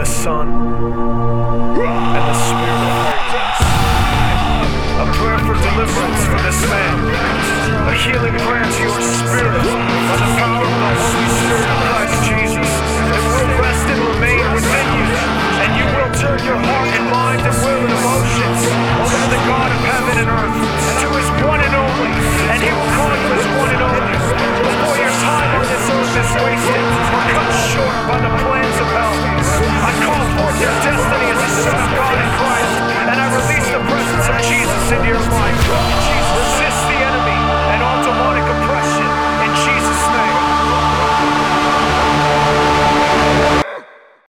Son, and the Spirit of holiness. A prayer for deliverance for this man. A healing prayer to your spirit by the power of the Holy Spirit of Christ Jesus. It will rest and remain within you, and you will turn your heart and mind and will and emotions